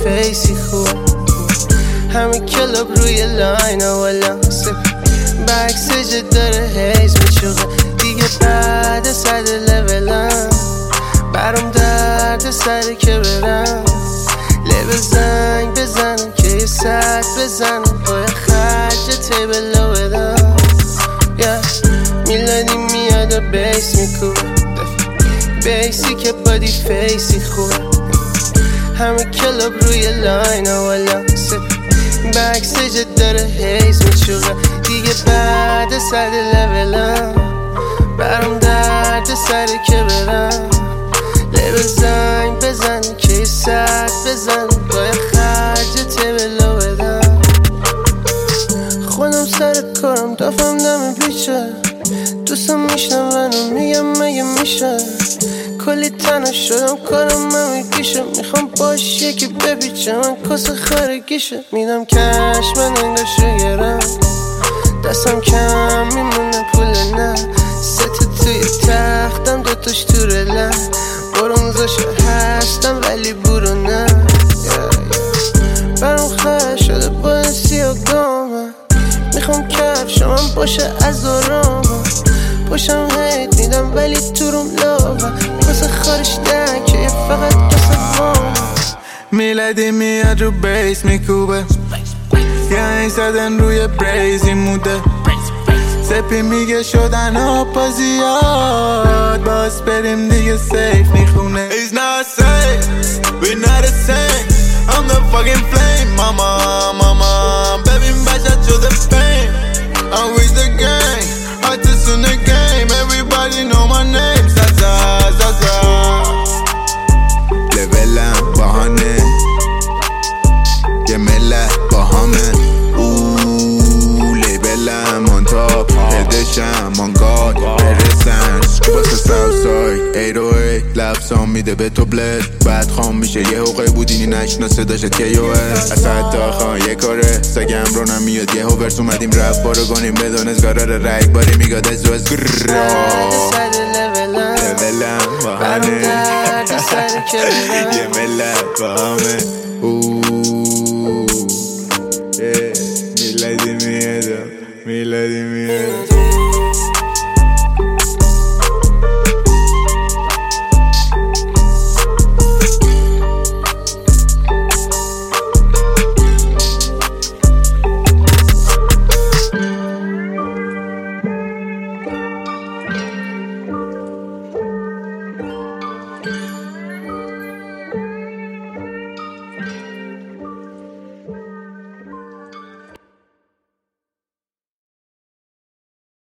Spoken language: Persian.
فیسی خوب همه کلاب روی لاین والا بکس جد داره هیز میچوغه دیگه بعد صد لولم برام درد سره که برم لبه زنگ بزنم که یه ساعت بزنم باید خرج تیبلو بدم میلادی میاد و بیس میکوبه بیسی که بادی فیسی خوبه همه کلاب روی لاین والا بکس جد داره هیز میچوغه دیگه بعد صد لولم برام درد سره که برم لبه زنگ بزن که یه ساعت بزن باید خرج تیبلو بدم خودم سر کارم دافم دم بیچه دوستم میشنون میگم مگه میشه کلی تنها شدم کارم من میکشه میخوام باش یکی بپیچه من کس خارگیشه میدم کش من انگاشو گرم دستم کم میمونه پول نه ست توی تختم دوتاش تو رلم برونزاشو هستم ولی برو نه برام خواهد شده با سیاه گامم میخوام کفش من باشه از آرامم پاشم هید میدم ولی تو روم لاغم واسه خارش که یه فقط واسه وام میلادی میاد رو بیس میکوبه یعنی زدن روی بریزی موده سپی میگه شدن آپا زیاد باز بریم دیگه سیف میخونه It's not safe, we're not the same I'm the fucking flame, mama Baby bacha to the fame I'm with the gang, artists in the game Everybody know my name, Zaza, Zaza Levelem bahane یه ملت با همه لیبلم on top هدشم on God برسن واسه ساوساید 808 لفظام میده به تو بلد بعد خام میشه یه حقه بودینی نشناسه داشت که از حتی خان یه کاره سگم رو نمیاد یه هوورس اومدیم رفت بارو گانیم بدانست قرار رای باری میگاد از روز لیبلم با همه یه ملت با همه